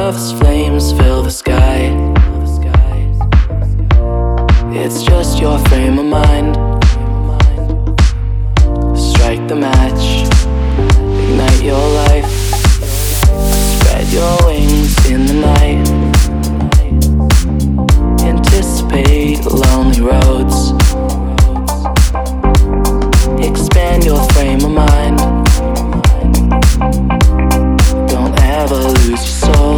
love's flames fill the sky. It's just your frame of mind. Strike the match, ignite your life. Spread your wings in the night. Anticipate lonely roads. Expand your frame of mind. Don't ever lose your soul.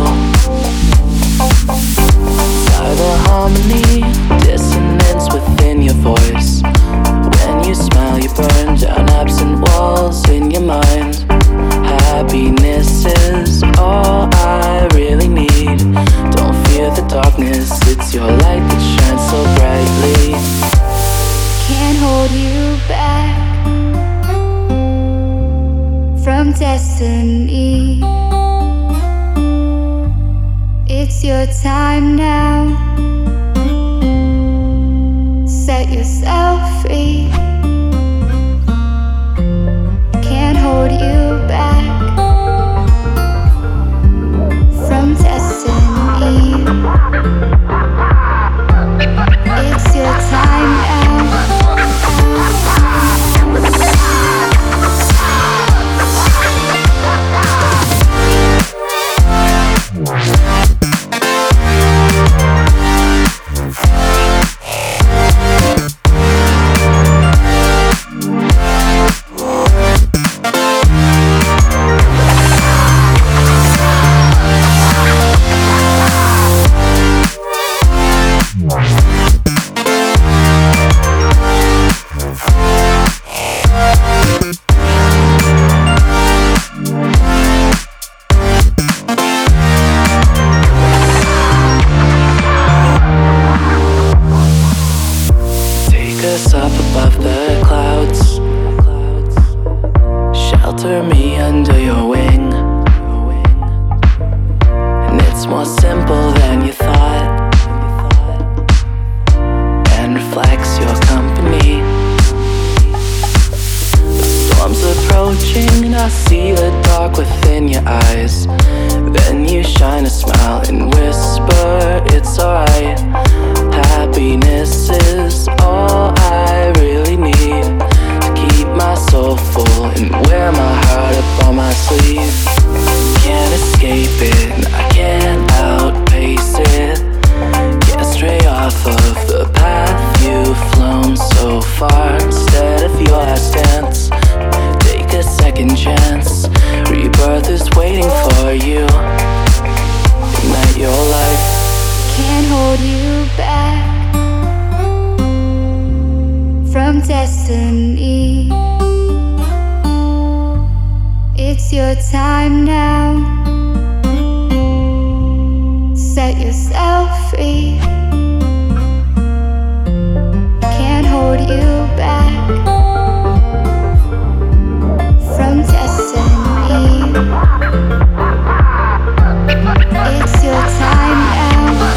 Tie the harmony, dissonance within your voice. When you smile, you burn down absent walls in your mind. Happiness is all I really need. Don't fear the darkness, it's your light that shines so brightly. Can't hold you back from destiny. It's your time now. Set yourself free. Can't hold you back from destiny. It's your time now. Up above the clouds, shelter me under your wing. And it's more simple than you thought, and reflects your company. The storm's approaching and I see the dark within your eyes. Then you shine a smile and whisper, it's alright. Happiness is all I really need to keep my soul full and wear my heart up on my sleeve. Can't escape it, and I can't outpace it. Get straight off of the path you've flown so far. Instead of your last dance, take a second chance. Rebirth is waiting for you. Ignite your life. Can't hold you back from destiny. It's your time now. Set yourself free. Can't hold you back from destiny. It's your time now.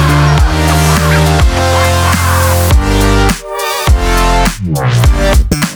Wow.